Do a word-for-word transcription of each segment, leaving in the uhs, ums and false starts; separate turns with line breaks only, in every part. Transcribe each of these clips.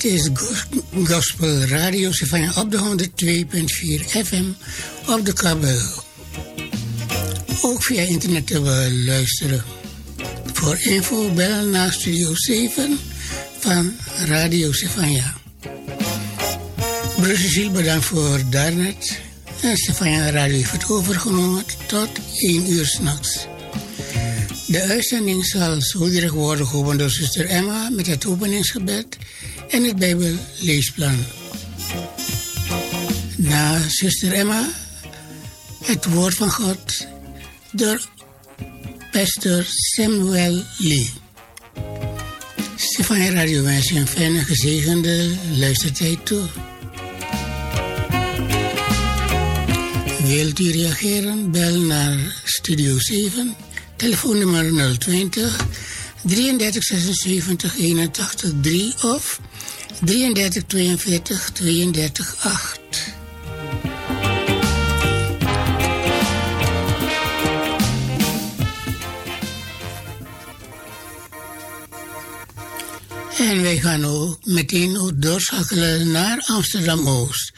is Gospel Radio Sefania op de honderd twee komma vier F M op de kabel. Ook via internet te beluisteren. Voor info bel naar Studio zeven van Radio Sefania. Broeder Cecile, bedankt voor daarnet. En Sefania Radio heeft het overgenomen tot één uur 's nachts. De uitzending zal zo direct worden geopend door zuster Emma met het openingsgebed en het Bijbelleesplan. Na zuster Emma het woord van God door pastor Samuel Lee. Sefania Radio wens je een fijne gezegende luistertijd toe. Wilt u reageren? Bel naar Studio zeven, telefoonnummer nul twintig, drieëndertig zesenzeventig, eenentachtig drie of drieëndertig tweeënveertig, tweeëndertig acht. En wij gaan ook meteen ook doorschakelen naar Amsterdam-Oost.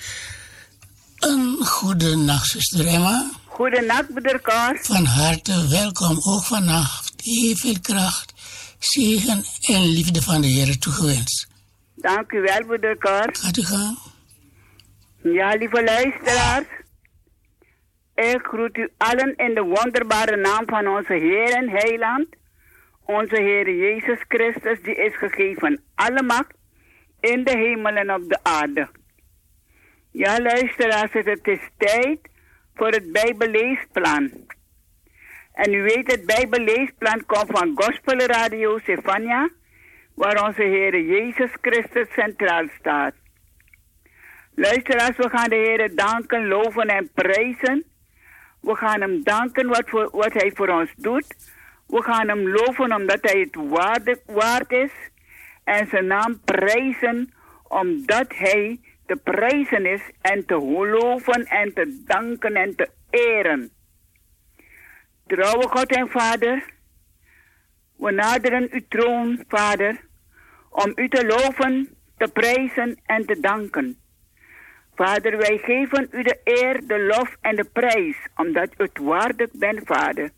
Een goede nacht, zuster Emma.
Goedenacht, broeder Cor.
Van harte welkom, ook vannacht. Heel veel kracht, zegen en liefde van de Heer toegewenst.
Dank u wel, broeder Cor.
Gaat u gaan?
Ja, lieve luisteraars. Ik groet u allen in de wonderbare naam van onze Heer en Heiland. Onze Heer Jezus Christus, die is gegeven alle macht in de hemel en op de aarde. Ja, luisteraars, het is tijd voor het Bijbelleesplan. En u weet, het Bijbelleesplan komt van Gospel Radio Sefania, waar onze Heer Jezus Christus centraal staat. Luisteraars, we gaan de Heer danken, loven en prijzen. We gaan hem danken wat, voor, wat hij voor ons doet. We gaan hem loven omdat hij het waard, waard is. En zijn naam prijzen omdat hij te prijzen is en te loven en te danken en te eren. Trouwe God en Vader, we naderen uw troon, Vader, om u te loven, te prijzen en te danken. Vader, wij geven u de eer, de lof en de prijs, omdat u het waardig bent, Vader.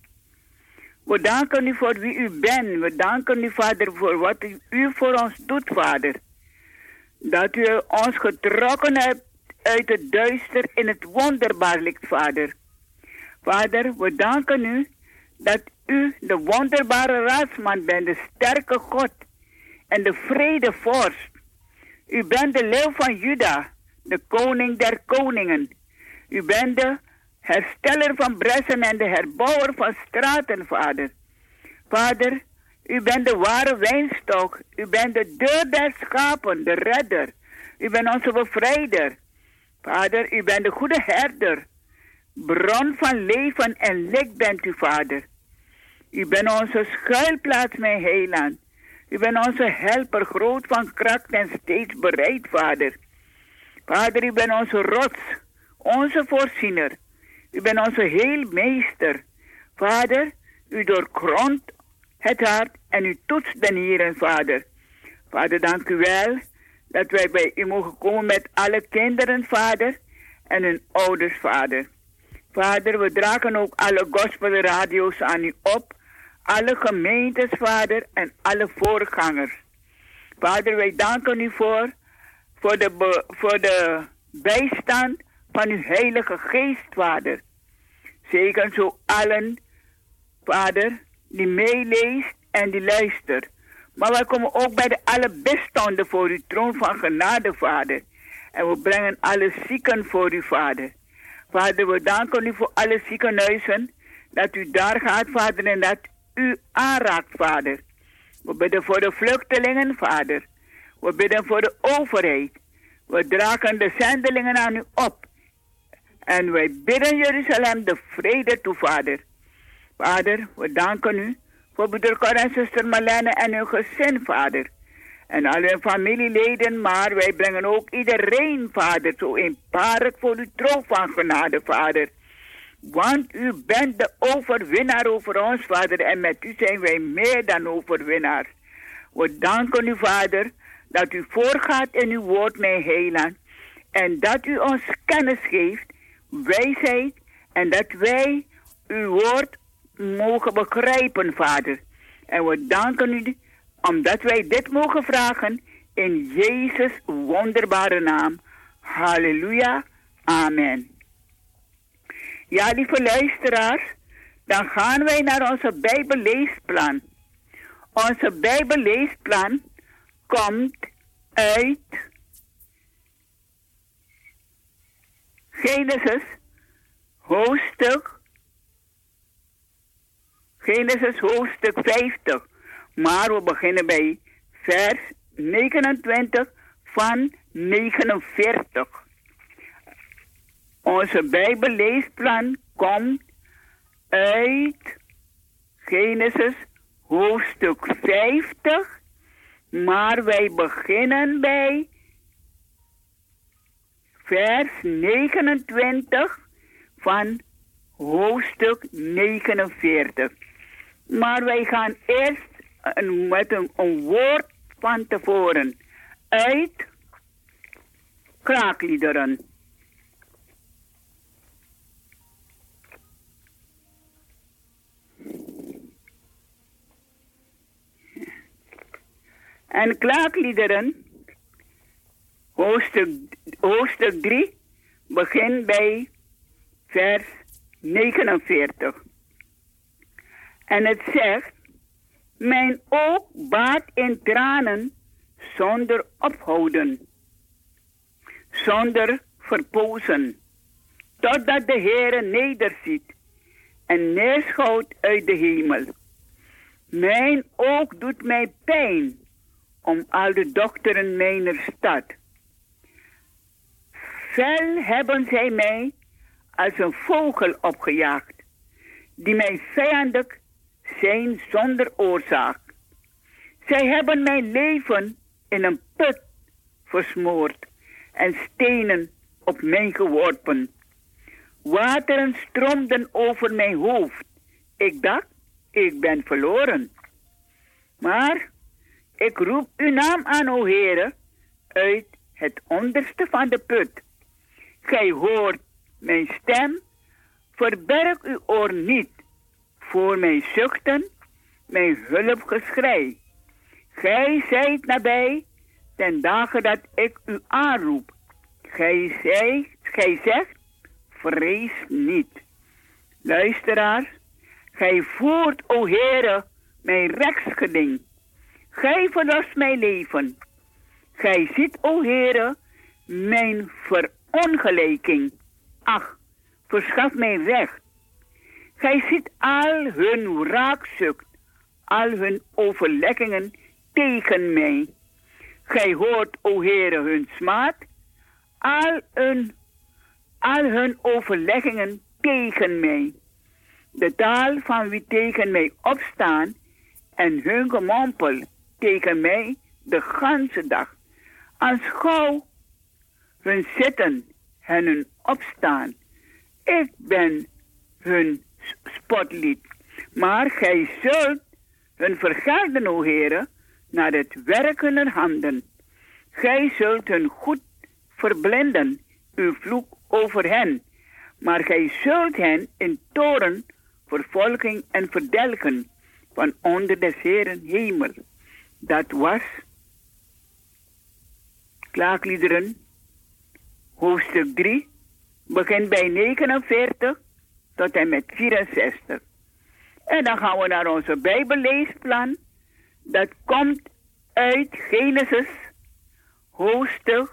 We danken u voor wie u bent. We danken u, Vader, voor wat u, u voor ons doet, Vader. Dat u ons getrokken hebt uit het duister in het wonderbaar licht, Vader. Vader, we danken u dat u de wonderbare raadsman bent, de sterke God en de vredevorst. U bent de leeuw van Juda, de koning der koningen. U bent de hersteller van bressen en de herbouwer van straten, Vader. Vader, u bent de ware wijnstok. U bent de deur der schapen, de redder. U bent onze bevrijder. Vader, u bent de goede herder. Bron van leven en licht bent u, Vader. U bent onze schuilplaats, mijn heiland. U bent onze helper, groot van kracht en steeds bereid, Vader. Vader, u bent onze rots, onze voorziener. U bent onze heelmeester. Vader, u doorgrondt het hart en u toetst de nieren, Vader. Vader, dank u wel dat wij bij u mogen komen met alle kinderen, Vader, en hun ouders, Vader. Vader, we dragen ook alle gospelradio's aan u op, alle gemeentes, Vader, en alle voorgangers. Vader, wij danken u voor, voor, de, be, voor de bijstand van uw heilige geest, Vader. Zegen zo allen, Vader, die meeleest en die luistert. Maar wij komen ook bij de allerbestanden voor uw troon van genade, Vader. En we brengen alle zieken voor u, Vader. Vader, we danken u voor alle ziekenhuizen, dat u daar gaat, Vader, en dat u aanraakt, Vader. We bidden voor de vluchtelingen, Vader. We bidden voor de overheid. We dragen de zendelingen aan u op. En wij bidden Jeruzalem de vrede toe, Vader. Vader, we danken u voor broeder Cor en zuster Marlene en hun gezin, Vader. En al hun familieleden, maar wij brengen ook iedereen, Vader, zo eenparig voor uw troon van genade, Vader. Want u bent de overwinnaar over ons, Vader, en met u zijn wij meer dan overwinnaars. We danken u, Vader, dat u voorgaat in uw woord, mijn heiland. En dat u ons kennis geeft, wijsheid. En dat wij uw woord mogen begrijpen, Vader. En we danken u omdat wij dit mogen vragen in Jezus' wonderbare naam. Halleluja. Amen. Ja, lieve luisteraars, dan gaan wij naar onze Bijbelleesplan. Onze Bijbelleesplan komt uit Genesis, hoofdstuk, Genesis hoofdstuk vijftig. Maar we beginnen bij vers negenentwintig van negenenveertig. Onze Bijbelleesplan komt uit Genesis hoofdstuk vijftig, maar wij beginnen bij vers negenentwintig van hoofdstuk negenenveertig. Maar wij gaan eerst een, met een, een woord van tevoren uit Kraakliederen. En Kraakliederen, hoofdstuk, hoofdstuk drie, begint bij vers negenenveertig. En het zegt: mijn oog baat in tranen zonder ophouden, zonder verpozen, totdat de Heere nederziet en neerschouwt uit de hemel. Mijn oog doet mij pijn om al de dochteren mijner stad. Fel hebben zij mij als een vogel opgejaagd, die mij vijandelijk zijn zonder oorzaak. Zij hebben mijn leven in een put versmoord en stenen op mij geworpen. Wateren stroomden over mijn hoofd. Ik dacht, ik ben verloren. Maar ik roep uw naam aan, o Heere, uit het onderste van de put. Gij hoort mijn stem, verberg uw oor niet voor mijn zuchten, mijn hulpgeschrei. Gij zijt nabij ten dagen dat ik u aanroep. Gij, zij, gij zegt, vrees niet. Luisteraars, gij voert, o Heere, mijn rechtsgeding. Gij verlost mijn leven. Gij ziet, o Heere, mijn verongelijking. Ach, verschaf mij recht. Gij ziet al hun wraakzucht, al hun overleggingen tegen mij. Gij hoort, o Heere, hun smaad, al hun, al hun overleggingen tegen mij. De taal van wie tegen mij opstaan en hun gemompel tegen mij de ganse dag. Aanschouw hun zitten en hun opstaan. Ik ben hun spotlied. Maar gij zult hun vergelden, o Heere, naar het werk hunner handen. Gij zult hun goed verblinden, uw vloek over hen. Maar gij zult hen in toren, vervolging en verdelgen van onder des Heeren hemel. Dat was Klaakliederen, hoofdstuk drie, begint bij negenenveertig tot en met vierenzestig. En dan gaan we naar onze Bijbelleesplan. Dat komt uit Genesis, hoofdstuk,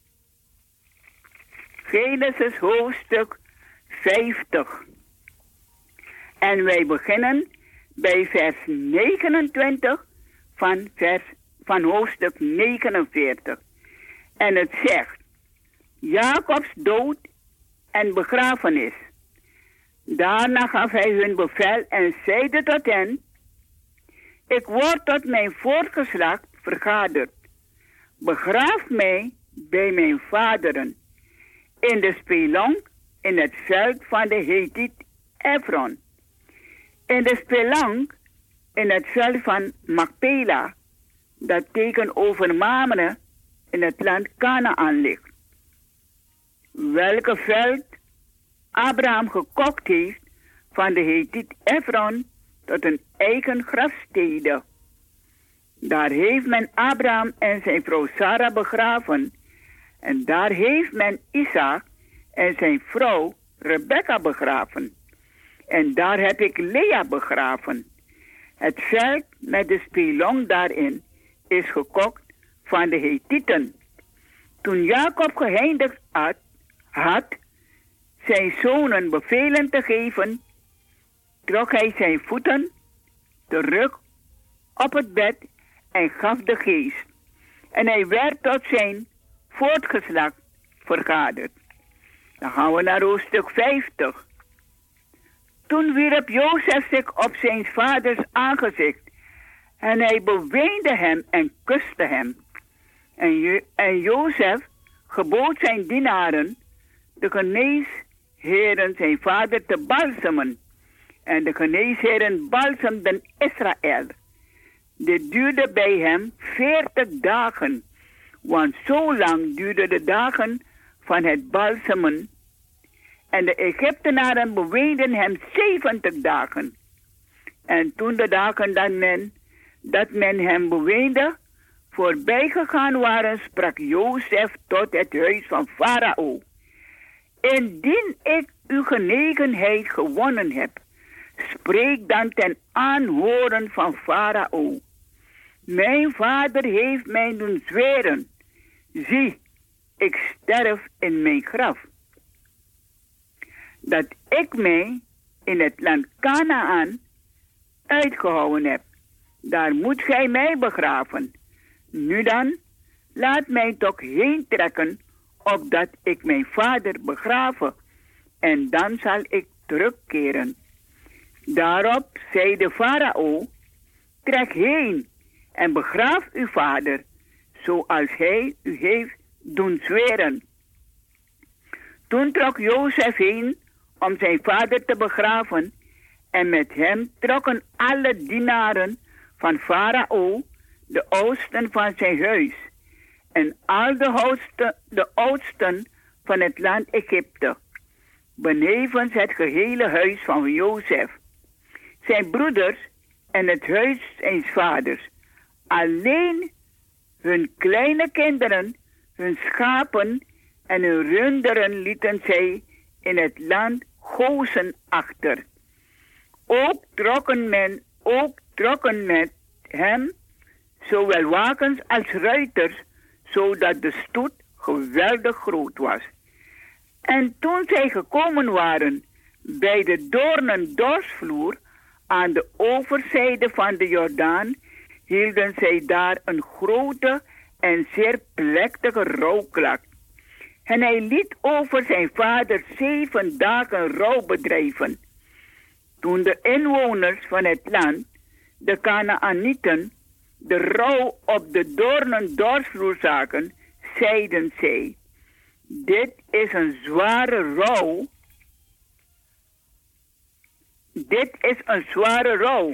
Genesis hoofdstuk vijftig. En wij beginnen bij vers negenentwintig van, vers, van hoofdstuk negenenveertig. En het zegt: Jacobs dood en begrafenis. Daarna gaf hij hun bevel en zeide tot hen: Ik word tot mijn voortgeslacht vergaderd. Begraaf mij bij mijn vaderen in de spelonk in het veld van de Hethiet Efron. In de spelonk in het veld van Macpela, dat tegenover Mamre in het land Kanaan ligt. Welke veld Abraham gekocht heeft van de Hethiet Efron tot een eigen grafstede. Daar heeft men Abraham en zijn vrouw Sarah begraven. En daar heeft men Isaac en zijn vrouw Rebecca begraven. En daar heb ik Lea begraven. Het veld met de spelong daarin is gekocht van de Hethieten. Toen Jacob geëindigd had, had zijn zonen bevelen te geven, trok hij zijn voeten terug op het bed en gaf de geest. En hij werd tot zijn voortgeslacht vergaderd. Dan gaan we naar hoofdstuk vijftig. Toen wierp Jozef zich op zijn vaders aangezicht en hij beweende hem en kuste hem. En, Je- en Jozef gebood zijn dienaren de geneesheren zijn vader te balsemen. En de geneesheren balsemden Israël. Dit duurde bij hem veertig dagen, want zo lang duurden de dagen van het balsemen. En de Egyptenaren beweenden hem zeventig dagen. En toen de dagen dat men, dat men hem beweende voorbijgegaan waren, sprak Jozef tot het huis van Farao. Indien ik uw genegenheid gewonnen heb, spreek dan ten aanhoren van Farao. Mijn vader heeft mij doen zweren. Zie, ik sterf in mijn graf. Dat ik mij in het land Kanaan uitgehouden heb. Daar moet gij mij begraven. Nu dan, laat mij toch heen trekken, opdat ik mijn vader begraven. En dan zal ik terugkeren. Daarop zei de farao, trek heen en begraaf uw vader, zoals hij u heeft doen zweren. Toen trok Jozef heen om zijn vader te begraven, en met hem trokken alle dienaren van farao, de oudsten van zijn huis, en al de oudsten, de oudsten van het land Egypte, benevens het gehele huis van Jozef, zijn broeders en het huis zijn vaders. Alleen hun kleine kinderen, hun schapen en hun runderen lieten zij in het land Gozen achter. Ook trokken men, ook trokken met hem zowel wagens als ruiters, zodat de stoet geweldig groot was. En toen zij gekomen waren bij de doornen dorsvloer aan de overzijde van de Jordaan, hielden zij daar een grote en zeer plechtige rouwklak. En hij liet over zijn vader zeven dagen rouw bedrijven. Toen de inwoners van het land, de Kanaanieten, de rouw op de doornen dorsvloer zagen, zeiden zij, dit is een zware rouw. Dit is een zware rouw.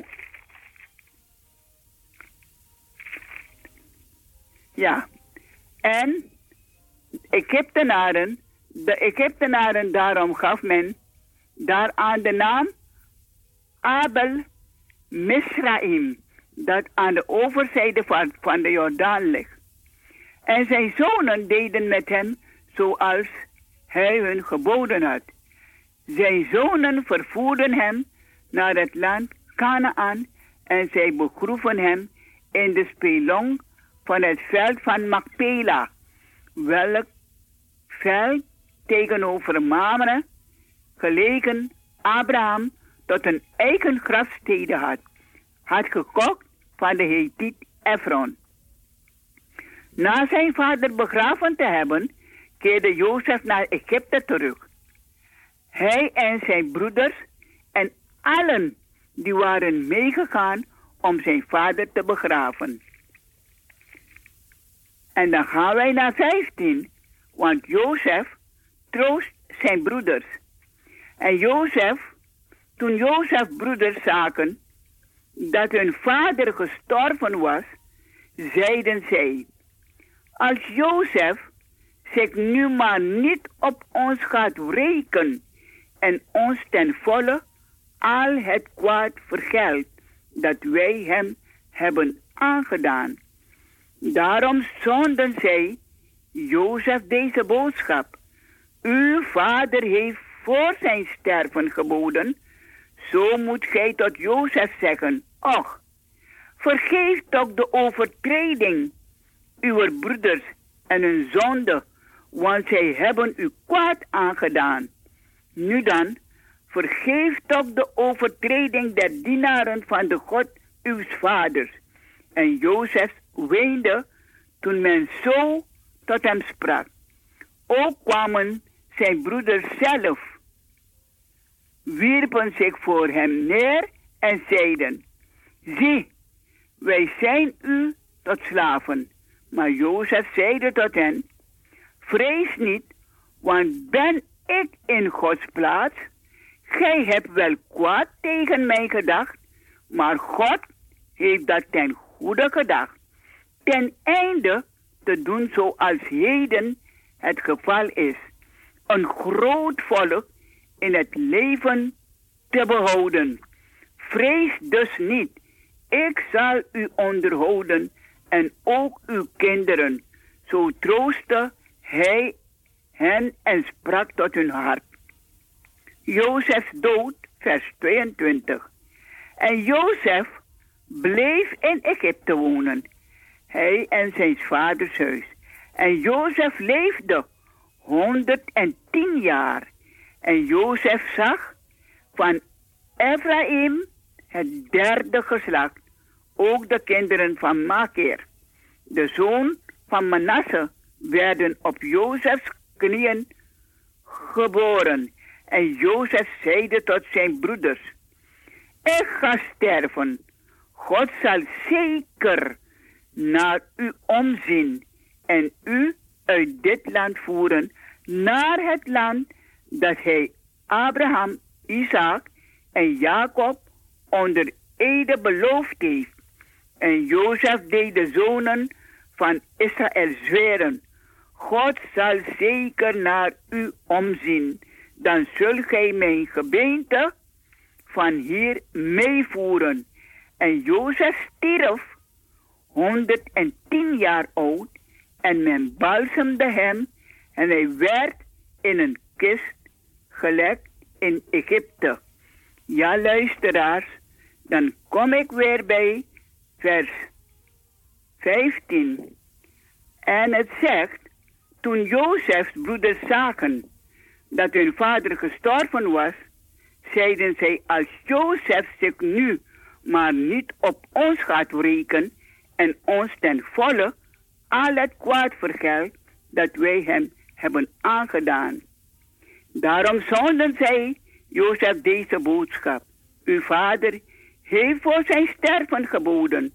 Ja, en Egyptenaren, de Egyptenaren daarom gaf men daaraan de naam Abel Misraim, dat aan de overzijde van, van de Jordaan ligt. En zijn zonen deden met hem zoals hij hun geboden had. Zijn zonen vervoerden hem naar het land Kanaan en zij begroeven hem in de spelong van het veld van Macpela, welk veld tegenover Mamre, gelegen Abraham tot een eigen grafstede had, had gekocht van de Hethiet Efron. Na zijn vader begraven te hebben, keerde Jozef naar Egypte terug. Hij en zijn broeders en allen die waren meegegaan om zijn vader te begraven. En dan gaan wij naar vijftien, want Jozef troost zijn broeders. En Jozef, toen Jozef broeders zagen dat hun vader gestorven was, zeiden zij: als Jozef zich nu maar niet op ons gaat wreken en ons ten volle al het kwaad vergeldt dat wij hem hebben aangedaan. Daarom zonden zij Jozef deze boodschap: uw vader heeft voor zijn sterven geboden, zo moet gij tot Jozef zeggen: och, vergeef toch de overtreding uw broeders en hun zonde, want zij hebben u kwaad aangedaan. Nu dan, vergeef toch de overtreding der dienaren van de God uws vaders. En Jozef weende toen men zo tot hem sprak. Ook kwamen zijn broeders zelf, wierpen zich voor hem neer en zeiden: zie, wij zijn u tot slaven. Maar Jozef zeide tot hen: vrees niet, want ben ik in Gods plaats? Gij hebt wel kwaad tegen mij gedacht, maar God heeft dat ten goede gedacht, ten einde te doen zoals heden het geval is, een groot volk in het leven te behouden. Vrees dus niet, ik zal u onderhouden en ook uw kinderen. Zo troostte hij hen en sprak tot hun hart. Jozefs dood, vers tweeëntwintig. En Jozef bleef in Egypte wonen, hij en zijn vaders huis. En Jozef leefde honderdtien jaar. En Jozef zag van Ephraim het derde geslacht, ook de kinderen van Makir, de zoon van Manasse, werden op Jozefs knieën geboren. En Jozef zeide tot zijn broeders: ik ga sterven. God zal zeker naar u omzien en u uit dit land voeren naar het land dat hij Abraham, Isaac en Jacob onder ede beloofd heeft. En Jozef deed de zonen van Israël zweren: God zal zeker naar u omzien. Dan zult gij mijn gebeente van hier meevoeren. En Jozef stierf honderdtien jaar oud en men balsemde hem en hij werd in een kist gelegd in Egypte. Ja, luisteraars, dan kom ik weer bij vers vijftien. En het zegt: toen Jozefs broeders zagen dat hun vader gestorven was, zeiden zij: als Jozef zich nu maar niet op ons gaat wreken en ons ten volle al het kwaad vergeldt dat wij hem hebben aangedaan. Daarom zonden zij Jozef deze boodschap: uw vader heeft voor zijn sterven geboden.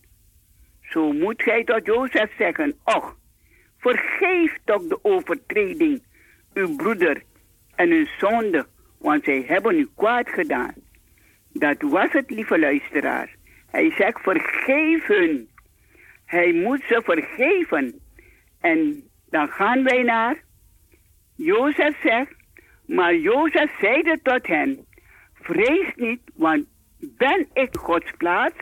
Zo moet gij tot Jozef zeggen: och, vergeef toch de overtreding uw broeder en hun zonde, want zij hebben u kwaad gedaan. Dat was het, lieve luisteraar. Hij zegt: vergeef hun. Hij moet ze vergeven. En dan gaan wij naar Jozef zegt: maar Jozef zeide tot hen: vrees niet, want ben ik Gods plaats?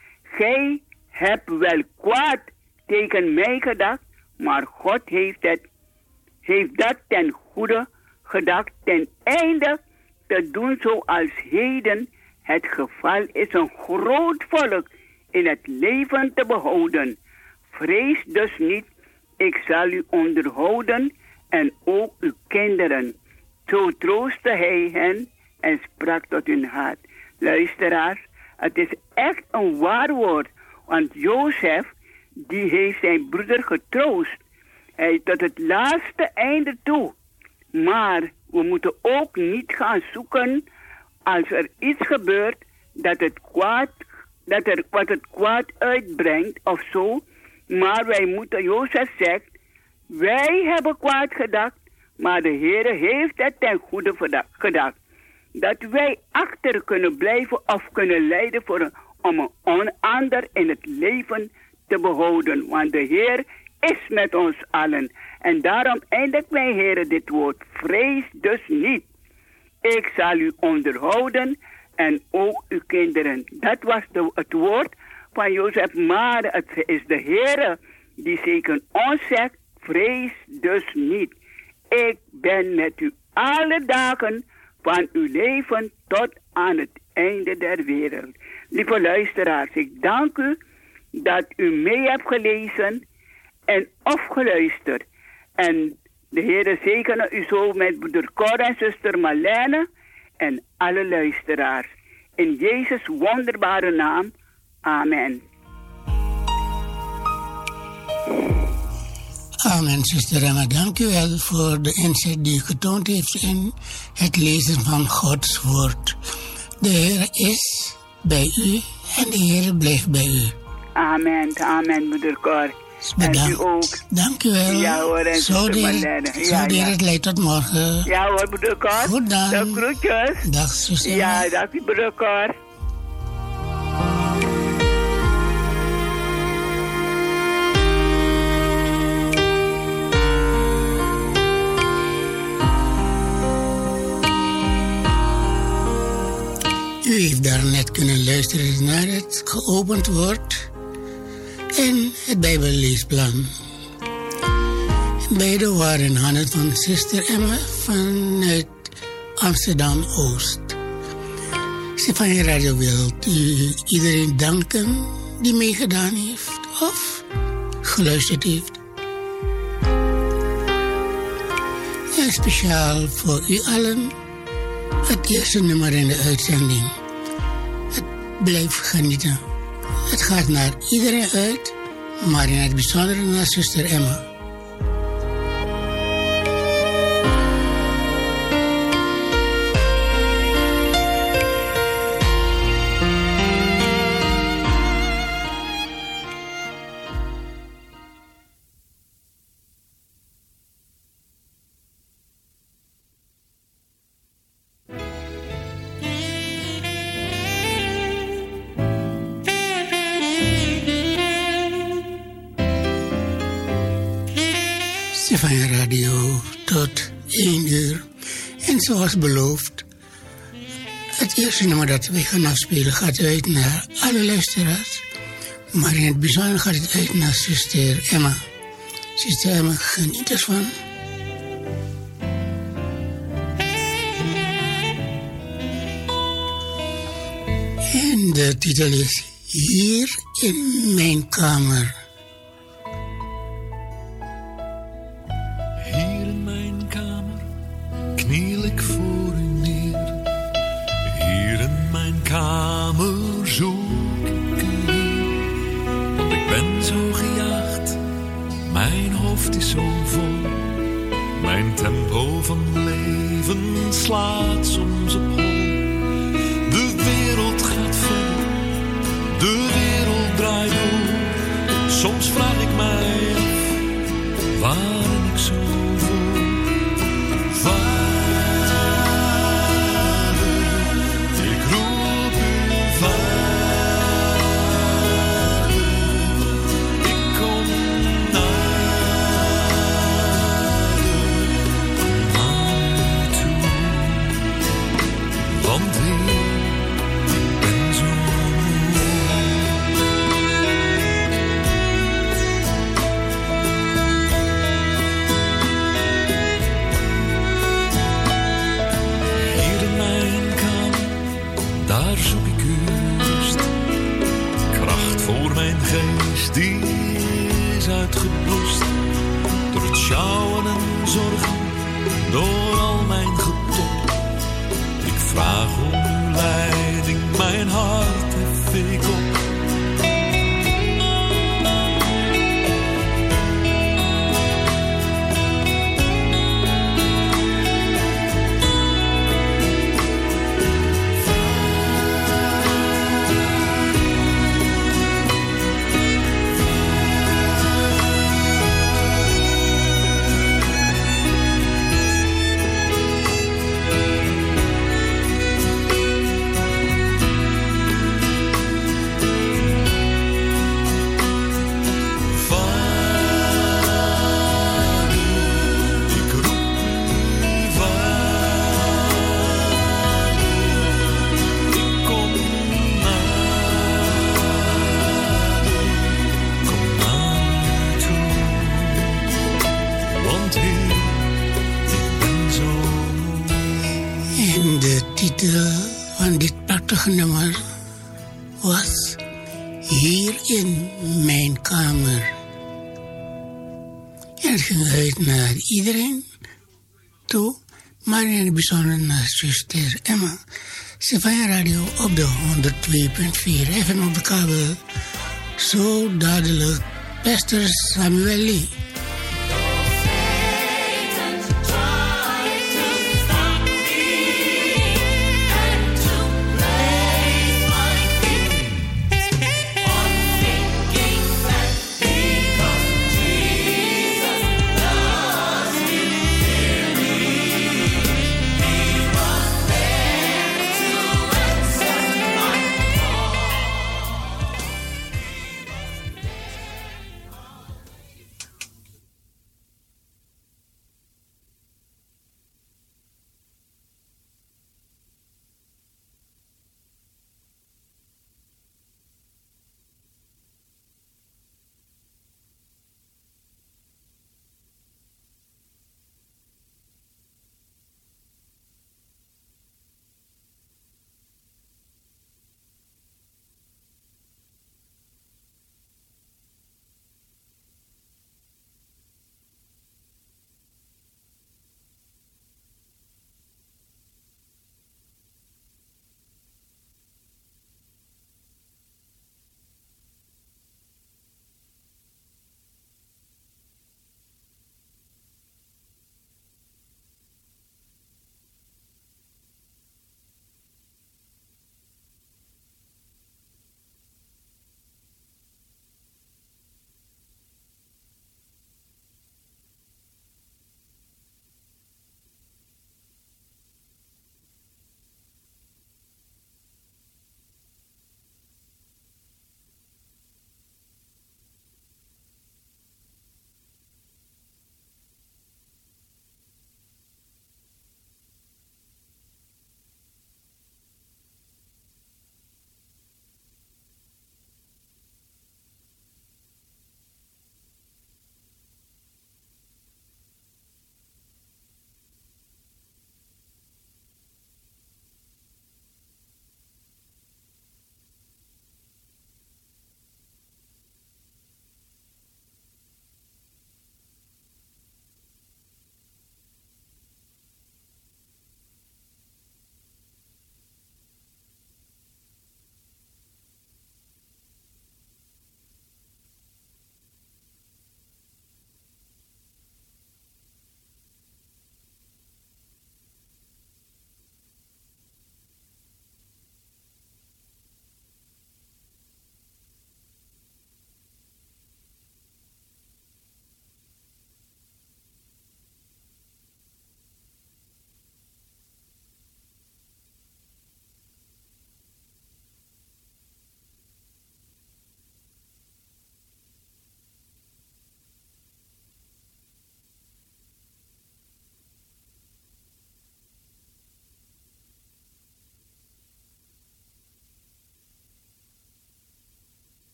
Gij hebt wel kwaad tegen mij gedacht, maar God heeft, het, heeft dat ten goede gedacht, ten einde te doen zoals heden het geval is, een groot volk in het leven te behouden. Vrees dus niet, ik zal u onderhouden en ook uw kinderen. Zo troostte hij hen en sprak tot hun hart. Luisteraars, het is echt een waar woord, want Jozef, die heeft zijn broeder getroost. Hij tot het laatste einde toe. Maar we moeten ook niet gaan zoeken als er iets gebeurt dat het kwaad, dat er wat het kwaad uitbrengt of zo. Maar wij moeten, Jozef zegt, wij hebben kwaad gedacht, maar de Heere heeft het ten goede gedacht. Dat wij achter kunnen blijven of kunnen leiden voor een, om een ander in het leven te behouden. Want de Heer is met ons allen. En daarom eindigt mijn Heer dit woord. Vrees dus niet. Ik zal u onderhouden en ook uw kinderen. Dat was de, het woord van Jozef. Maar het is de Heer die zeker ons zegt. Vrees dus niet. Ik ben met u alle dagen van uw leven tot aan het einde der wereld. Lieve luisteraars, ik dank u dat u mee hebt gelezen en of geluisterd. En de Heer zegene u zo met broeder Cor en zuster Marlene en alle luisteraars. In Jezus' wonderbare naam. Amen.
Amen, zuster Emma. Dank u wel voor de inzet die u getoond heeft in het lezen van Gods woord. De Heer is bij u en de Heer blijft bij u.
Amen, amen, broeder Cor.
Bedankt.
En u ook.
Dank u wel.
Ja hoor, en
zo
zuster
deed
Marlene.
het,
Ja,
zo deed
ja.
het leidt tot morgen.
Ja hoor, broeder Cor.
Goed dan.
Dag groetjes.
Dag, zuster.
Ja, dank u, broeder Cor.
U heeft daarnet kunnen luisteren naar het geopend woord en het Bijbelleesplan. Beide waren in handen van zuster Emma vanuit Amsterdam-Oost. Stefanie Radio wil u iedereen danken die meegedaan heeft of geluisterd heeft. En speciaal voor u allen het eerste nummer in de uitzending. Het blijft genieten. Het gaat naar iedereen uit, maar in het bijzonder naar zuster Emma. Stefanie Radio tot één uur. En zoals beloofd, het eerste nummer dat wij gaan afspelen gaat uit naar alle luisteraars. Maar in het bijzonder gaat het uit naar zuster Emma. Zuster Emma, geniet ervan. En de titel is Hier in mijn kamer.
Hier in mijn kamer kniel ik voor u neer. Hier in mijn kamer zoek ik u hier. Want ik ben zo gejaagd, mijn hoofd is zo vol. Mijn tempo van leven slaat soms op hol. De wereld gaat verder, de wereld draait door. Soms vraag ik mij af waarom ik zo voel. Vader, ik roep u vader. Ik kom nader aan u toe. Want Heer, ik ben zo moe.
titel van dit prachtige nummer was Hier in mijn kamer. En het ging uit naar iedereen toe, maar in het bijzonder naar zuster Emma. Stefania Radio op de honderd twee punt vier F M op de kabel. Zo dadelijk, Pastor Samuel Lee.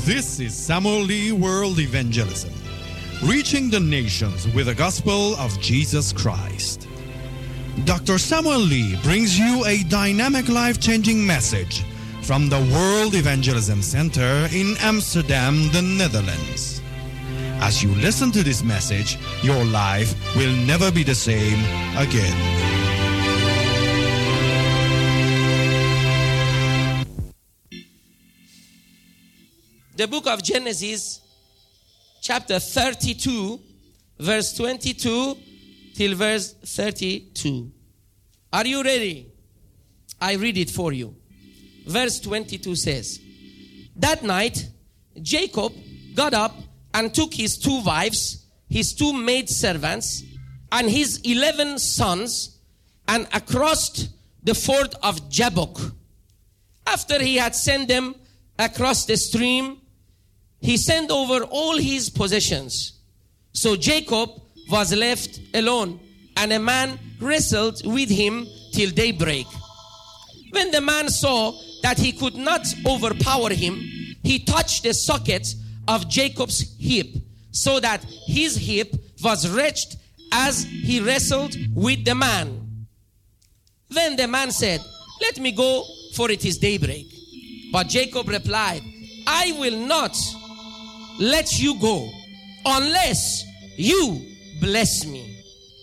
This is Samuel Lee World Evangelism, reaching the nations with the gospel of Jesus Christ. Doctor Samuel Lee brings you a dynamic, life-changing message from the World Evangelism Center in Amsterdam, the Netherlands. As you listen to this message, your life will never be the same again.
The book of Genesis, chapter thirty-two, verse twenty-two till verse thirty-two. Are you ready? I read it for you. Verse twenty-two says, that night, Jacob got up and took his two wives, his two maidservants, and his eleven sons, and crossed the ford of Jabbok. After he had sent them across the stream, he sent over all his possessions. So Jacob was left alone, and a man wrestled with him till daybreak. When the man saw that he could not overpower him, he touched the socket of Jacob's hip, so that his hip was wrenched as he wrestled with the man. Then the man said, let me go, for it is daybreak. But Jacob replied, I will not let you go unless you bless me.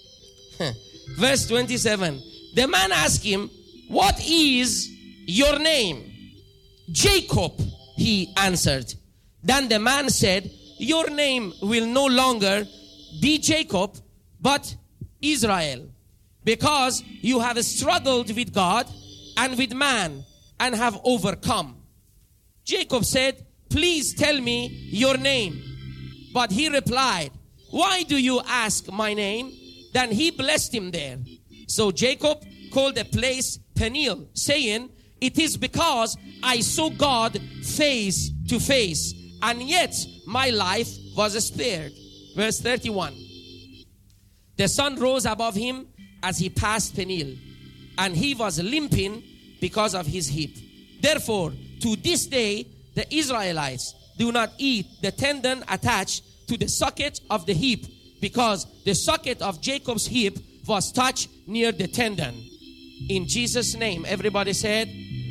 Verse twenty-seven. The man asked him, what is your name? Jacob, he answered. Then the man said, your name will no longer be Jacob, but Israel, because you have struggled with God and with man and have overcome. Jacob said, please tell me your name. But he replied, why do you ask my name? Then he blessed him there. So Jacob called the place Peniel, saying, it is because I saw God face to face, and yet my life was spared. Verse thirty-one. The sun rose above him as he passed Peniel, and he was limping because of his hip. Therefore, to this day, the Israelites do not eat the tendon attached to the socket of the hip, because the socket of Jacob's hip was touched near the tendon. In Jesus' name, everybody said,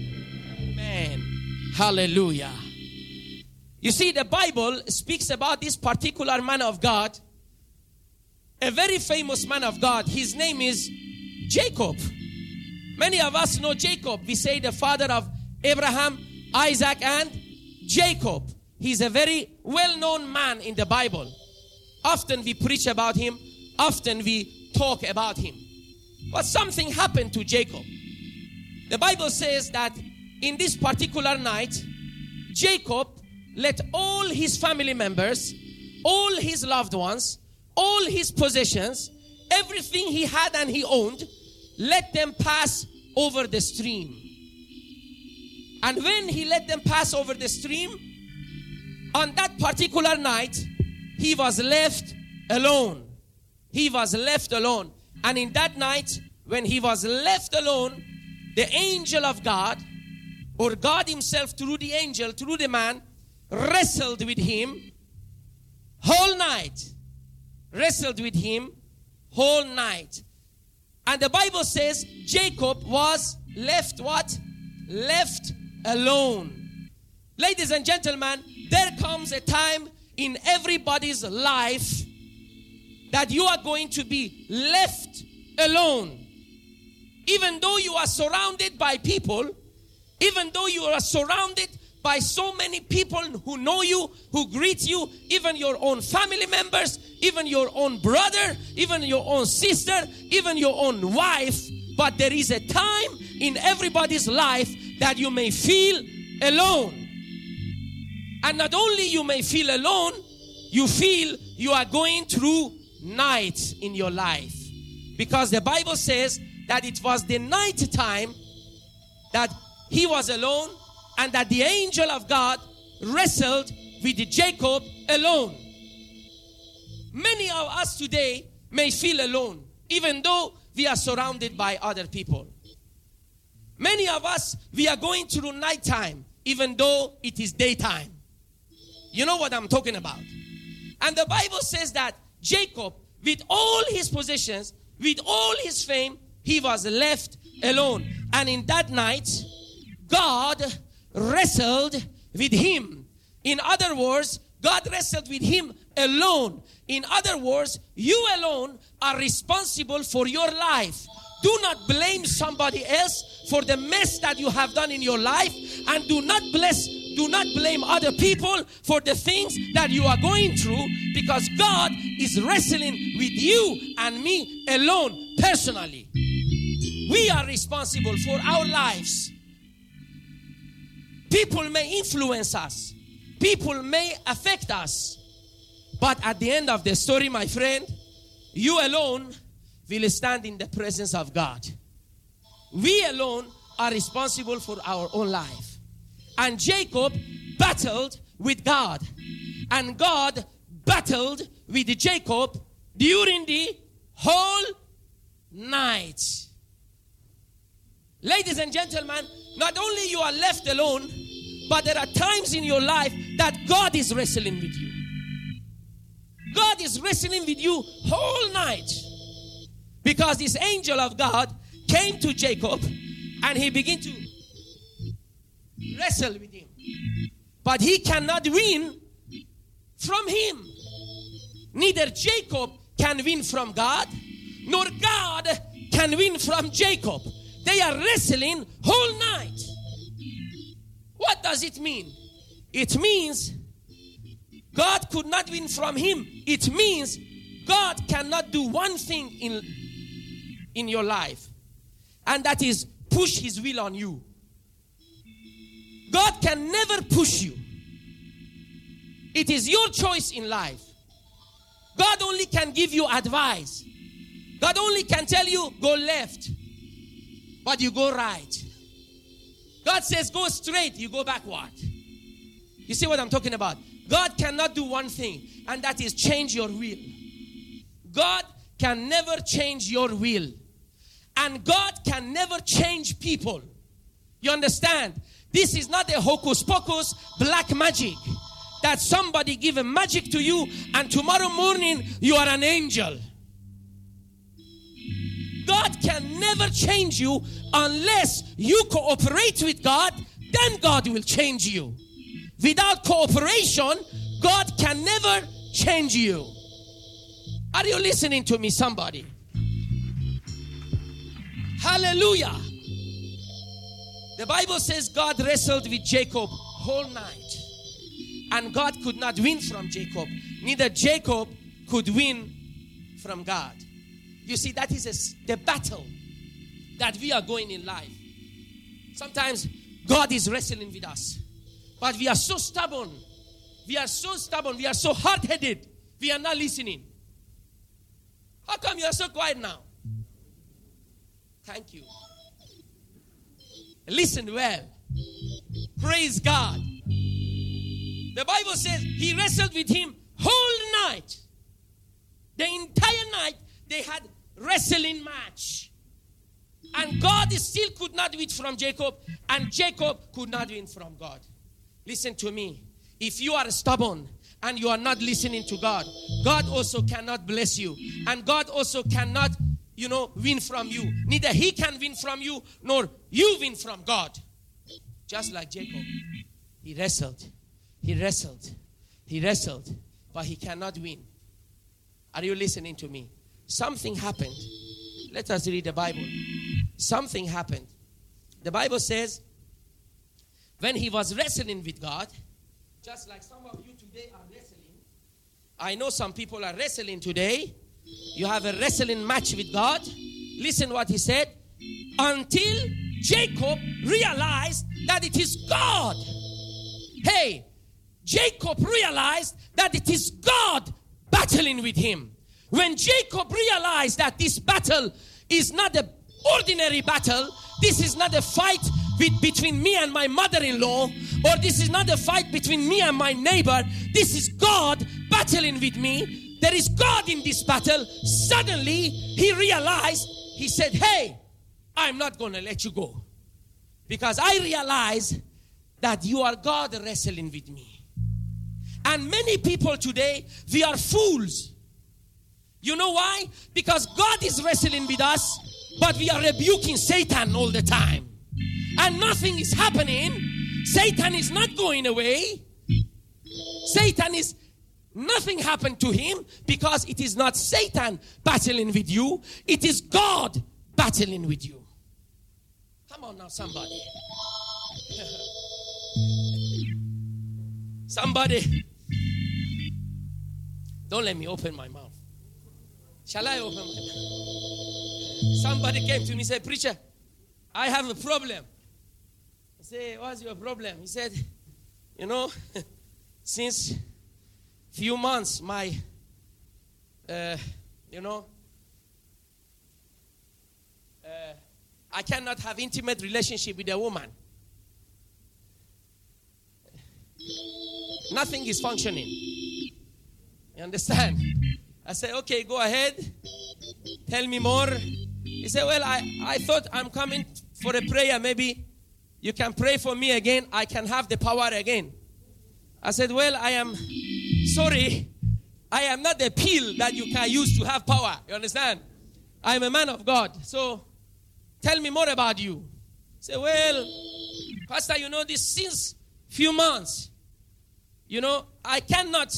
Amen. Hallelujah. You see, the Bible speaks about this particular man of God, a very famous man of God. His name is Jacob. Many of us know Jacob. We say the father of Abraham, Isaac, and Jacob. He's a very well-known man in the Bible. Often we preach about him. Often we talk about him. But something happened to Jacob. The Bible says that in this particular night, Jacob let all his family members, all his loved ones, all his possessions, everything he had and he owned, let them pass over the stream. And when he let them pass over the stream, on that particular night, he was left alone. He was left alone. And in that night, when he was left alone, the angel of God, or God himself through the angel, through the man, wrestled with him whole night. Wrestled with him whole night. And the Bible says Jacob was left what? Left alone. Ladies and gentlemen, there comes a time in everybody's life that you are going to be left alone. Even though you are surrounded by people, even though you are surrounded by so many people who know you, who greet you, even your own family members, even your own brother, even your own sister, even your own wife. But there is a time in everybody's life that you may feel alone. And not only you may feel alone, you feel you are going through night in your life. Because the Bible says that it was the night time that he was alone, and that the angel of God wrestled with Jacob alone. Many of us today may feel alone, even though we are surrounded by other people. Many of us, we are going through nighttime, even though it is daytime. You know what I'm talking about. And the Bible says that Jacob, with all his possessions, with all his fame, he was left alone. And in that night, God wrestled with him. In other words, God wrestled with him alone. In other words, you alone are responsible for your life. Do not blame somebody else for the mess that you have done in your life, and do not bless do not blame other people for the things that you are going through, because God is wrestling with you and me alone personally. We are responsible for our lives. People may influence us. People may affect us. But at the end of the story, my friend, you alone will stand in the presence of God. We alone are responsible for our own life. And Jacob battled with God. And God battled with Jacob during the whole night. Ladies and gentlemen, not only you are left alone, but there are times in your life that God is wrestling with you. God is wrestling with you whole night. Because this angel of God came to Jacob and he began to wrestle with him. But he cannot win from him. Neither Jacob can win from God, nor God can win from Jacob. They are wrestling whole night. What does it mean? It means God could not win from him. It means God cannot do one thing in, in your life, and that is push his will on you. God can never push you. It is your choice in life. God only can give you advice. God only can tell you, go left, but you go right. God says, go straight, you go backward. You see what I'm talking about? God cannot do one thing, and that is change your will. God can never change your will. And God can never change people. You understand? This is not a hocus pocus black magic that somebody give a magic to you and tomorrow morning you are an angel. God can never change you unless you cooperate with God. Then God will change you. Without cooperation, God can never change you. Are you listening to me, somebody? Hallelujah. The Bible says God wrestled with Jacob whole night. And God could not win from Jacob. Neither Jacob could win from God. You see, that is a, the battle that we are going in life. Sometimes God is wrestling with us. But we are so stubborn. We are so stubborn. We are so hard-headed. We are not listening. How come you are so quiet now? Thank you. Listen well. Praise God. The Bible says he wrestled with him whole night. The entire night they had wrestling match. And God still could not win from Jacob, and Jacob could not win from God. Listen to me. If you are stubborn and you are not listening to God, God also cannot bless you. And God also cannot, you know, win from you. Neither he can win from you, nor you win from God. Just like Jacob. He wrestled. He wrestled. He wrestled. But he cannot win. Are you listening to me? Something happened. Let us read the Bible. Something happened. The Bible says, when he was wrestling with God, just like some of you today are wrestling. I know some people are wrestling today. You have a wrestling match with God. Listen what he said. Until Jacob realized that it is God. Hey, Jacob realized that it is God battling with him. When Jacob realized that this battle is not an ordinary battle, this is not a fight with, between me and my mother-in-law, or this is not a fight between me and my neighbor, this is God battling with me. There is God in this battle. Suddenly he realized, he said, hey, I'm not going to let you go, because I realize that you are God wrestling with me. And many people today, we are fools. You know why? Because God is wrestling with us, but we are rebuking Satan all the time. And nothing is happening. Satan is not going away. Satan is, nothing happened to him because it is not Satan battling with you. It is God battling with you. Come on now, somebody. Somebody. Don't let me open my mouth. Shall I open my mouth? Somebody came to me and said, preacher, I have a problem. I said, what's your problem? He said, you know, since few months, my, uh, you know, uh, I cannot have intimate relationship with a woman. Nothing is functioning. You understand? I said, okay, go ahead. Tell me more. He said, well, I, I thought I'm coming for a prayer. Maybe you can pray for me again. I can have the power again. I said, well, I am sorry. I am not a pill that you can use to have power. You understand? I am a man of God. So tell me more about you. He said, well, Pastor, you know this since few months. You know, I cannot,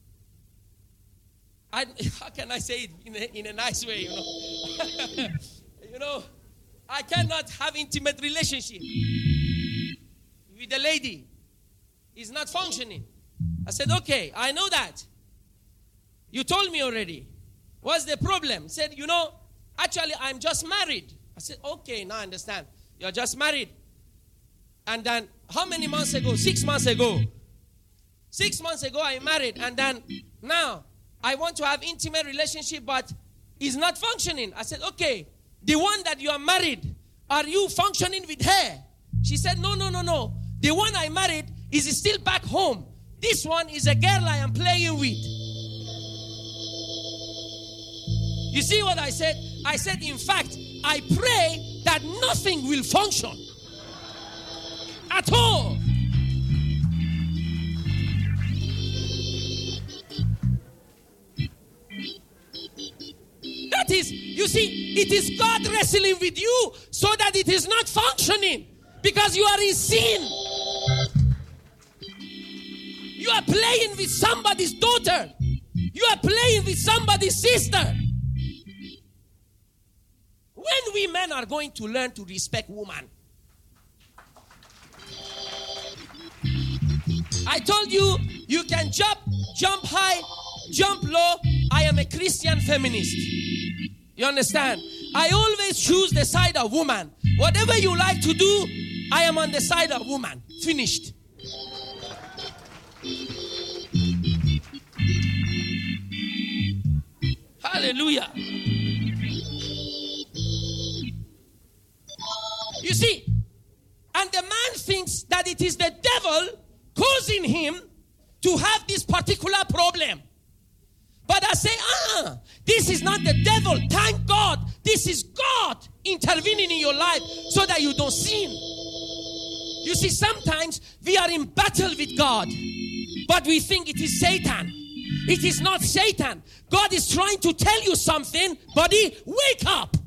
I, how can I say it in a, in a nice way, you know? You know, I cannot have intimate relationship with a lady. It's not functioning. I said, okay, I know that. You told me already. What's the problem? He said, you know, actually, I'm just married. I said, okay, now I understand. You're just married. And then, how many months ago? Six months ago. Six months ago, I married. And then, now, I want to have intimate relationship, but it's not functioning. I said, okay, the one that you are married, are you functioning with her? She said, no, no, no, no. The one I married is still back home. This one is a girl I am playing with. You see what I said? I said, in fact, I pray that nothing will function at all. That is, you see, it is God wrestling with you so that it is not functioning because you are in sin. You are playing with somebody's daughter. You are playing with somebody's sister. When we men are going to learn to respect women? I told you, you can jump, jump high, jump low. I am a Christian feminist. You understand? I always choose the side of woman. Whatever you like to do, I am on the side of woman. Finished. Hallelujah. You see, and the man thinks that it is the devil causing him to have this particular problem. But I say, ah, this is not the devil. Thank God. This is God intervening in your life so that you don't sin. You see, sometimes we are in battle with God, but we think it is Satan. It is not Satan. God is trying to tell you something, buddy. Wake up.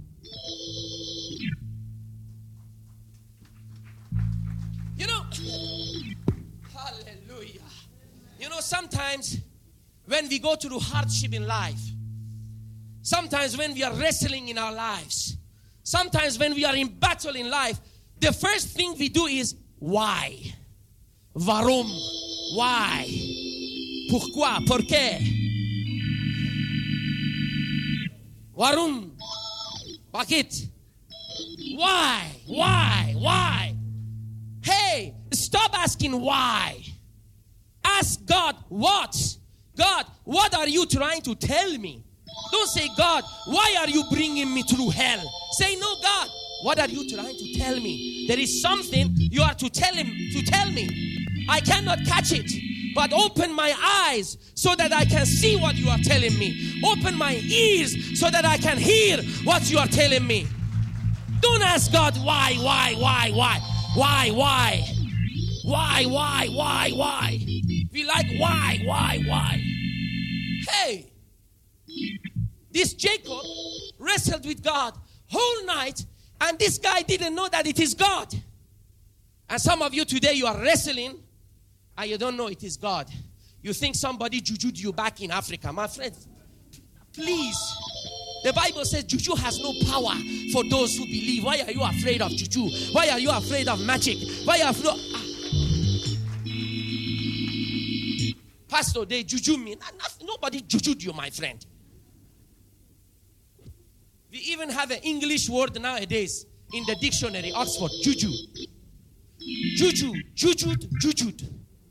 You know, hallelujah. You know, sometimes when we go through hardship in life, sometimes when we are wrestling in our lives, sometimes when we are in battle in life, the first thing we do is, why? Warum? Why? Pourquoi? ¿Por qué? Warum? Bakit? Why? Why? Why? Hey, stop asking why. Ask God, what? God, what are you trying to tell me? Don't say, God, why are you bringing me through hell? Say, no, God, what are you trying to tell me? There is something you are to tell him to tell me. I cannot catch it, but open my eyes so that I can see what you are telling me. Open my ears so that I can hear what you are telling me. Don't ask God why, why, why, why, why, why, why, why, why, why. We like, why, why, why? Hey, this Jacob wrestled with God whole night, and this guy didn't know that it is God. And some of you today, you are wrestling, and you don't know it is God. You think somebody jujued you back in Africa. My friend, please. The Bible says juju has no power for those who believe. Why are you afraid of juju? Why are you afraid of magic? Why are you afraid? Ah. Pastor, they juju me. Nobody jujued you, my friend. We even have an English word nowadays in the dictionary, Oxford, juju. Juju, jujud, jujud.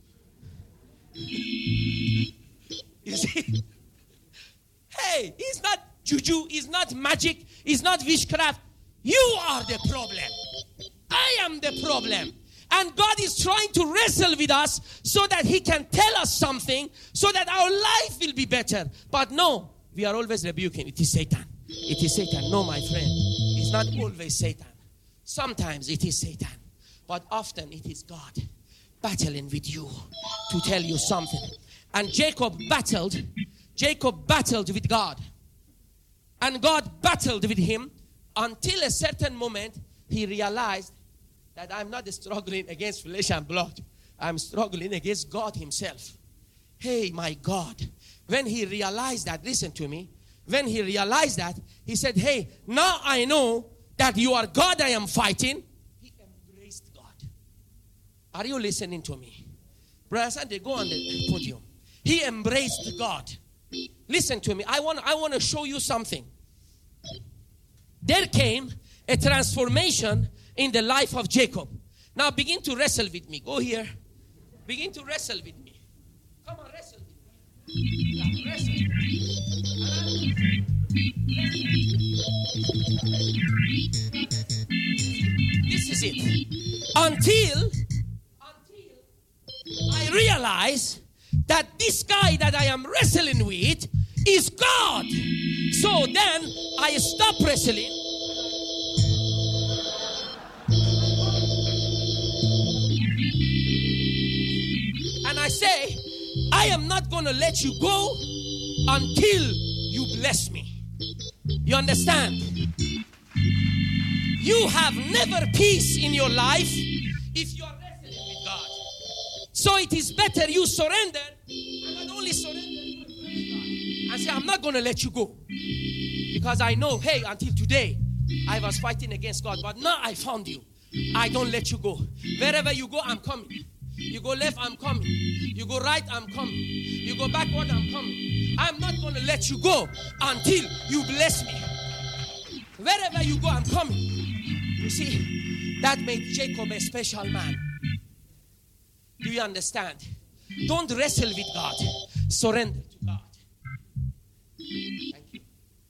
You see? Hey, it's not juju, it's not magic, it's not witchcraft. You are the problem. I am the problem. And God is trying to wrestle with us so that He can tell us something so that our life will be better. But no, we are always rebuking. It is Satan. It is Satan. No, my friend. It's not always Satan. Sometimes it is Satan. But often it is God battling with you to tell you something. And Jacob battled. Jacob battled with God. And God battled with him until a certain moment he realized that I'm not struggling against flesh and blood. I'm struggling against God Himself. Hey, my God. When he realized that, listen to me. When he realized that, he said, hey, now I know that you are God I am fighting. He embraced God. Are you listening to me? Brother Sunday, go on the podium. He embraced God. Listen to me. I want, I want to show you something. There came a transformation in the life of Jacob. Now begin to wrestle with me. Go here. Begin to wrestle with me. Come on, wrestle with me. Wrestle. This is it. Until, until I realize that this guy that I am wrestling with is God. So then I stop wrestling. And I say, I am not going to let you go until you bless me. You understand? You have never peace in your life if you are wrestling with God. So it is better you surrender and not only surrender you and say, I'm not going to let you go. Because I know, hey, until today, I was fighting against God. But now I found you. I don't let you go. Wherever you go, I'm coming. You go left, I'm coming. You go right, I'm coming. You go backward, I'm coming. I'm not going to let you go until you bless me. Wherever you go, I'm coming. You see, that made Jacob a special man. Do you understand? Don't wrestle with God. Surrender to God. Thank you.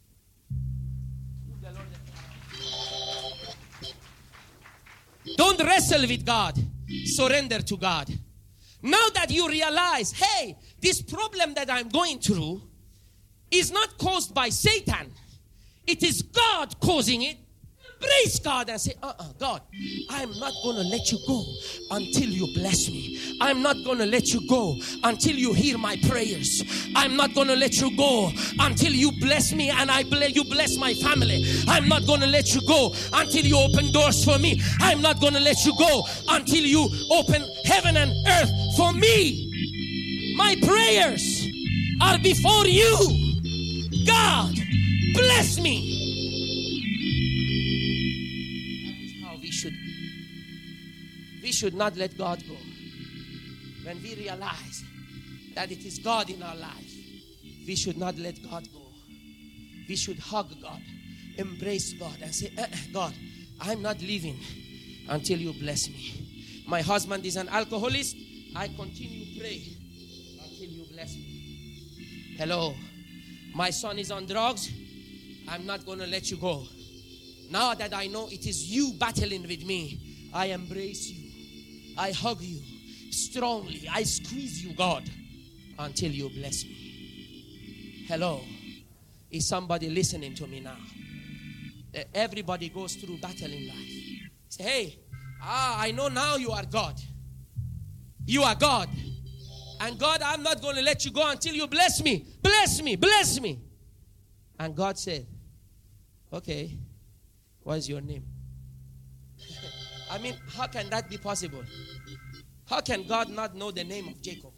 Don't wrestle with God. Surrender to God. Now that you realize, hey, this problem that I'm going through is not caused by Satan. It is God causing it. Embrace God and say, uh-uh, God, I'm not going to let you go until you bless me. I'm not going to let you go until you hear my prayers. I'm not going to let you go until you bless me and I bless you bless my family. I'm not going to let you go until you open doors for me. I'm not going to let you go until you open heaven and earth for me. My prayers are before you. God, bless me. Should we should not let God go. When we realize that it is God in our life, we should not let God go. We should hug God, embrace God and say, eh, God, I'm not leaving until you bless me. My husband is an alcoholic. I continue to pray until you bless me. Hello. My son is on drugs. I'm not going to let you go. Now that I know it is you battling with me, I embrace you. I hug you strongly. I squeeze you, God, until you bless me. Hello. Is somebody listening to me now? Everybody goes through battle in life. Say, hey, ah, I know now you are God. You are God. And God, I'm not going to let you go until you bless me. Bless me, bless me. And God said, okay, what is your name? I mean, how can that be possible? How can God not know the name of Jacob?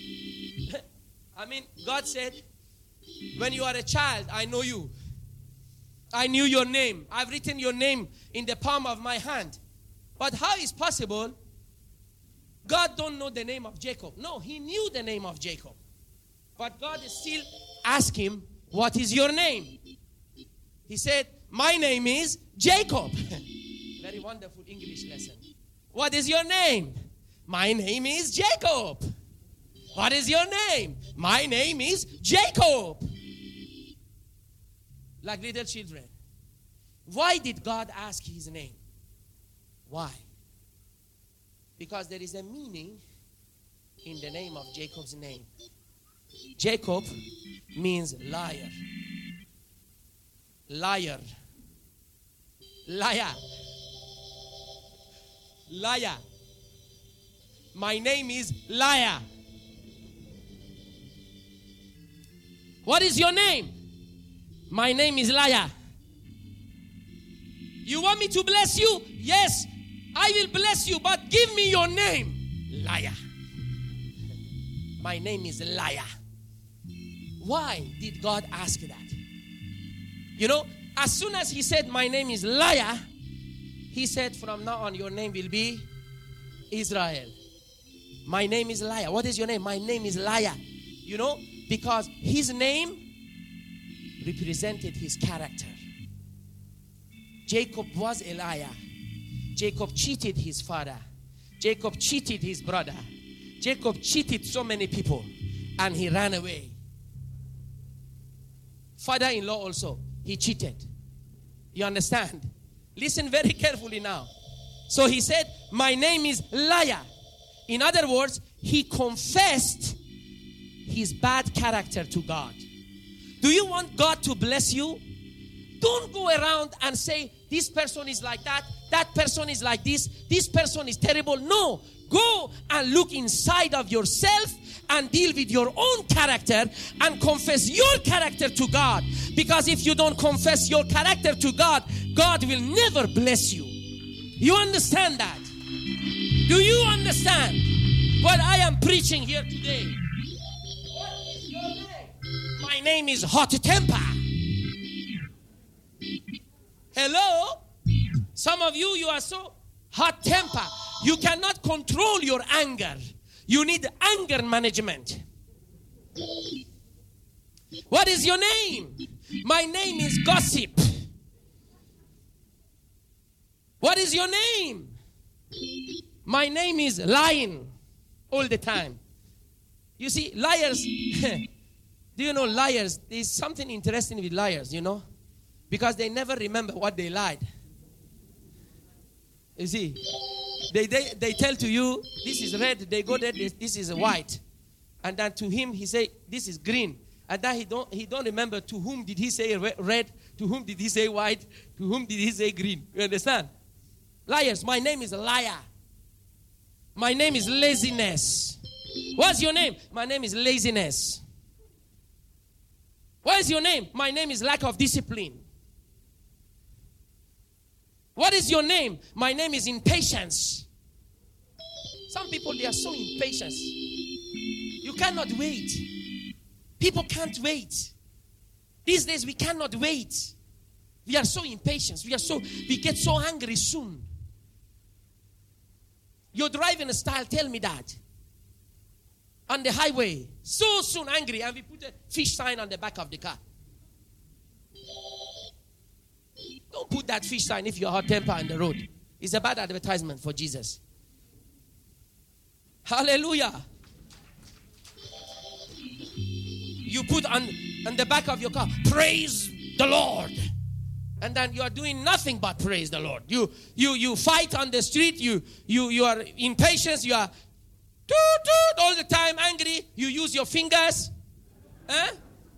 I mean, God said, when you are a child, I know you. I knew your name. I've written your name in the palm of my hand. But how is possible God don't know the name of Jacob? No, he knew the name of Jacob. But God is still asking him, what is your name? He said, my name is Jacob. Very wonderful English lesson. What is your name? My name is Jacob. What is your name? My name is Jacob. Like little children. Why did God ask his name? Why? Because there is a meaning in the name of Jacob's name. Jacob means liar. Liar. Liar. Liar. My name is Liar. What is your name? My name is Liar. You want me to bless you? Yes, I will bless you, but give me your name. Liar. My name is Liar. Why did God ask that? You know, as soon as he said, my name is Liar, he said, from now on, your name will be Israel. My name is Liar. What is your name? My name is Liar. You know, because his name represented his character. Jacob was a liar. Jacob cheated his father. Jacob cheated his brother. Jacob cheated so many people, and he ran away. Father-in-law also, he cheated. You understand? Listen very carefully now. So he said, my name is Liar. In other words, he confessed his bad character to God. Do you want God to bless you? Don't go around and say, this person is like that, that person is like this, this person is terrible. No. Go and look inside of yourself and deal with your own character and confess your character to God. Because if you don't confess your character to God, God will never bless you. You understand that? Do you understand what I am preaching here today? What is your name? My name is Hot Temper. Hello? Some of you, you are so hot temper. You cannot control your anger. You need anger management. What is your name? My name is Gossip. What is your name? My name is Lying all the time. You see, liars, do you know liars? There's something interesting with liars, you know? Because they never remember what they lied. You see, they, they, they tell to you, this is red. They go there, this, this is white. And then to him, he say, this is green. And then he don't, he don't remember to whom did he say red, to whom did he say white, to whom did he say green. You understand? Liars, my name is Liar. My name is Laziness. What's your name? My name is Laziness. What is your name? My name is Lack of Discipline. What is your name? My name is Impatience. Some people, they are so impatient. You cannot wait. People can't wait. These days, we cannot wait. We are so impatient. We are so, we get so angry soon. Your driving style, tell me that. On the highway, so soon angry, and we put a fish sign on the back of the car. Don't put that fish sign if you're hot temper on the road. It's a bad advertisement for Jesus. Hallelujah. You put on, on the back of your car, praise the Lord. And then you are doing nothing but praise the Lord. You you you fight on the street, you you you are impatient, you are toot, toot, all the time angry, you use your fingers. Huh?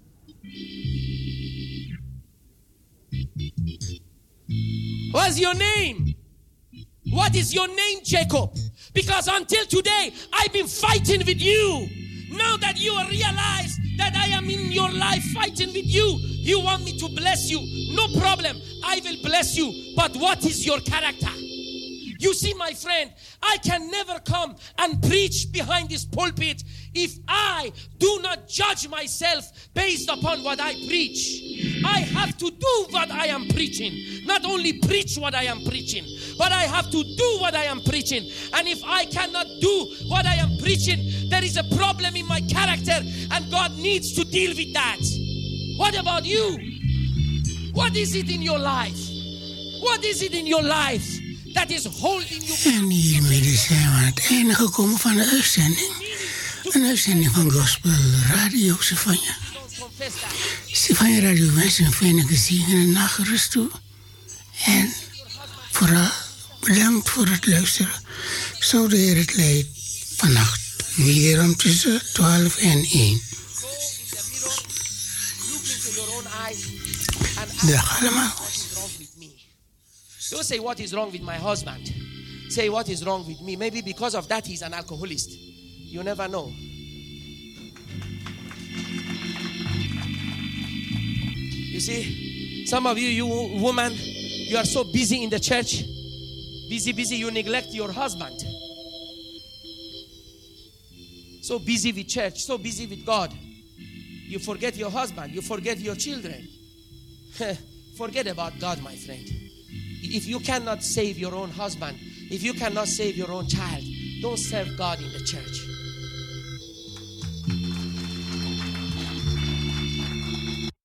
What's your name? What is your name, Jacob? Because until today, I've been fighting with you. Now that you realize that I am in your life fighting with you, you want me to bless you. No problem. I will bless you. But what is your character? You see, my friend, I can never come and preach behind this pulpit if I do not judge myself based upon what I preach. I have to do what I am preaching. Not only preach what I am preaching, but I have to do what I am preaching. And if I cannot do what I am preaching, there is a problem in my character, and God needs to deal with that. What about you? What is it in your life? What is it in your life that is holding you?
En hiermee zijn we aan het einde gekomen van de uitzending. Een uitzending van Gospel Radio Stefania. Stefania Radio wensen een fijne gezegende nacht toe. En vooral bedankt voor het luisteren. Zo de Heer het leidt vannacht weer om tussen twaalf en één. Dag allemaal.
Don't say what is wrong with my husband. Say what is wrong with me. Maybe because of that he's an alcoholic. You never know. You see, some of you, you woman, you are so busy in the church. Busy, busy, you neglect your husband. So busy with church, so busy with God. You forget your husband, you forget your children. Forget about God, my friend. If you cannot save your own husband, if you cannot save your own child, don't serve God in the church.